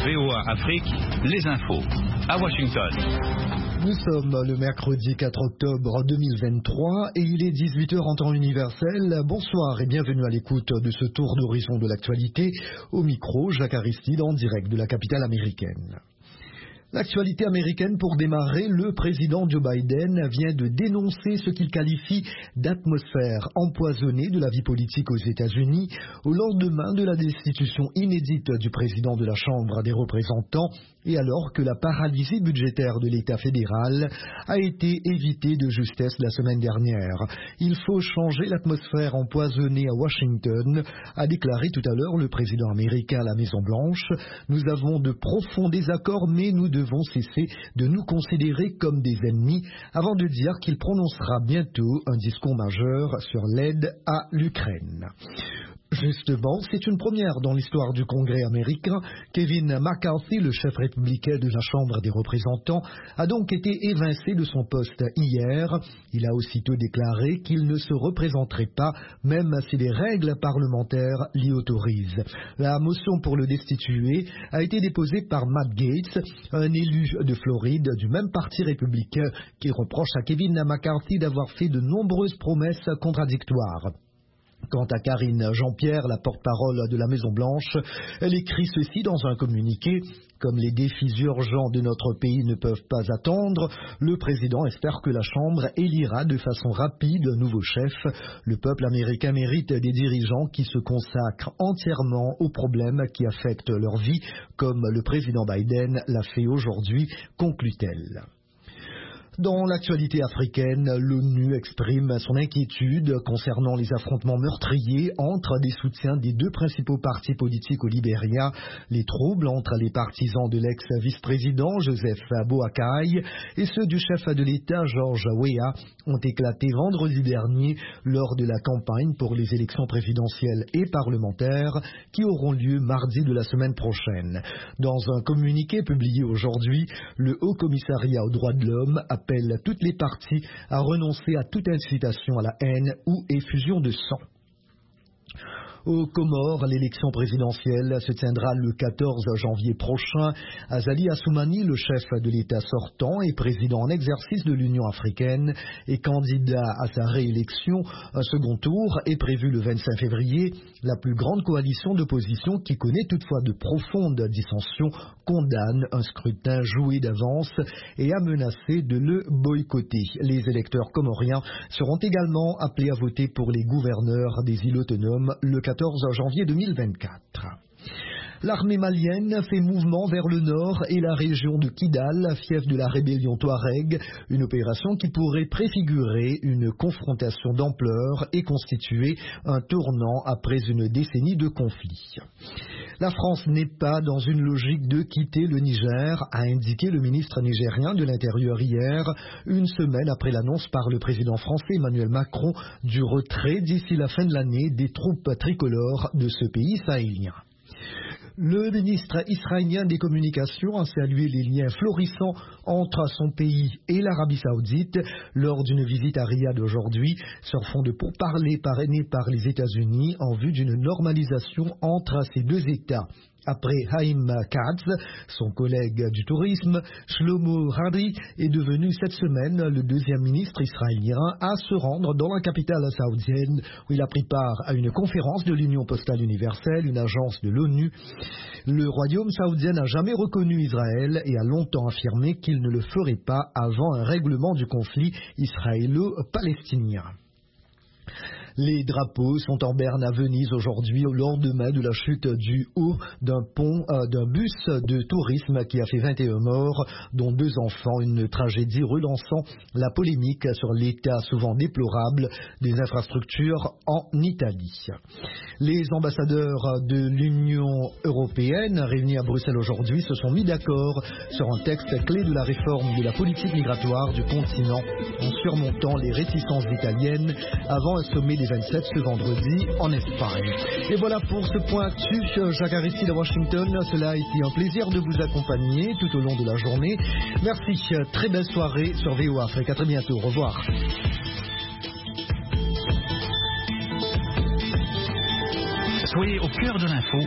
VOA Afrique, les infos. À Washington. Nous sommes le mercredi 4 octobre 2023 et il est 18h en temps universel. Bonsoir et bienvenue à l'écoute de ce tour d'horizon de l'actualité. Au micro, Jacques Aristide en direct de la capitale américaine. L'actualité américaine pour démarrer, le président Joe Biden vient de dénoncer ce qu'il qualifie d'atmosphère empoisonnée de la vie politique aux États-Unis au lendemain de la destitution inédite du président de la Chambre des représentants et alors que la paralysie budgétaire de l'État fédéral a été évitée de justesse la semaine dernière. Il faut changer l'atmosphère empoisonnée à Washington, a déclaré tout à l'heure le président américain à la Maison-Blanche. Nous avons de profonds désaccords, mais nous devons cesser de nous considérer comme des ennemis avant de dire qu'il prononcera bientôt un discours majeur sur l'aide à l'Ukraine. Justement, c'est une première dans l'histoire du Congrès américain. Kevin McCarthy, le chef républicain de la Chambre des représentants, a donc été évincé de son poste hier. Il a aussitôt déclaré qu'il ne se représenterait pas, même si les règles parlementaires l'y autorisent. La motion pour le destituer a été déposée par Matt Gaetz, un élu de Floride du même parti républicain, qui reproche à Kevin McCarthy d'avoir fait de nombreuses promesses contradictoires. Quant à Karine Jean-Pierre, la porte-parole de la Maison-Blanche, elle écrit ceci dans un communiqué. Comme les défis urgents de notre pays ne peuvent pas attendre, le président espère que la Chambre élira de façon rapide un nouveau chef. Le peuple américain mérite des dirigeants qui se consacrent entièrement aux problèmes qui affectent leur vie, comme le président Biden l'a fait aujourd'hui, conclut-elle. Dans l'actualité africaine, l'ONU exprime son inquiétude concernant les affrontements meurtriers entre des soutiens des deux principaux partis politiques au Libéria. Les troubles entre les partisans de l'ex-vice-président Joseph Boakai et ceux du chef de l'État George Weah ont éclaté vendredi dernier lors de la campagne pour les élections présidentielles et parlementaires qui auront lieu mardi de la semaine prochaine. Dans un communiqué publié aujourd'hui, le Haut Commissariat aux droits de l'homme appelle toutes les parties à renoncer à toute incitation à la haine ou effusion de sang. Aux Comores, l'élection présidentielle se tiendra le 14 janvier prochain. Azali Assoumani, le chef de l'État sortant et président en exercice de l'Union africaine, est candidat à sa réélection. Un second tour est prévu le 25 février. La plus grande coalition d'opposition, qui connaît toutefois de profondes dissensions, condamne un scrutin joué d'avance et a menacé de le boycotter. Les électeurs comoriens seront également appelés à voter pour les gouverneurs des îles autonomes le 14 janvier 2024. L'armée malienne fait mouvement vers le nord et la région de Kidal, fief de la rébellion Touareg, une opération qui pourrait préfigurer une confrontation d'ampleur et constituer un tournant après une décennie de conflit. La France n'est pas dans une logique de quitter le Niger, a indiqué le ministre nigérien de l'Intérieur hier, une semaine après l'annonce par le président français Emmanuel Macron du retrait d'ici la fin de l'année des troupes tricolores de ce pays sahélien. Le ministre israélien des Communications a salué les liens florissants entre son pays et l'Arabie Saoudite lors d'une visite à Riyad aujourd'hui, sur fond de pourparlers parrainés par les États-Unis en vue d'une normalisation entre ces deux États. Après Haïm Katz, son collègue du tourisme, Shlomo Hari est devenu cette semaine le deuxième ministre israélien à se rendre dans la capitale saoudienne où il a pris part à une conférence de l'Union postale universelle, une agence de l'ONU. Le royaume saoudien n'a jamais reconnu Israël et a longtemps affirmé qu'il ne le ferait pas avant un règlement du conflit israélo-palestinien. Les drapeaux sont en berne à Venise aujourd'hui au lendemain de la chute du haut d'un bus de tourisme qui a fait 21 morts, dont 2 enfants, une tragédie relançant la polémique sur l'état souvent déplorable des infrastructures en Italie. Les ambassadeurs de l'Union européenne réunis à Bruxelles aujourd'hui se sont mis d'accord sur un texte clé de la réforme de la politique migratoire du continent en surmontant les réticences italiennes avant un sommet des 27 ce vendredi en Espagne. Et voilà pour ce point actu. Jacques Aristide à Washington. Cela a été un plaisir de vous accompagner tout au long de la journée. Merci. Très belle soirée sur VOA Afrique. À très bientôt. Au revoir. Soyez au cœur de l'info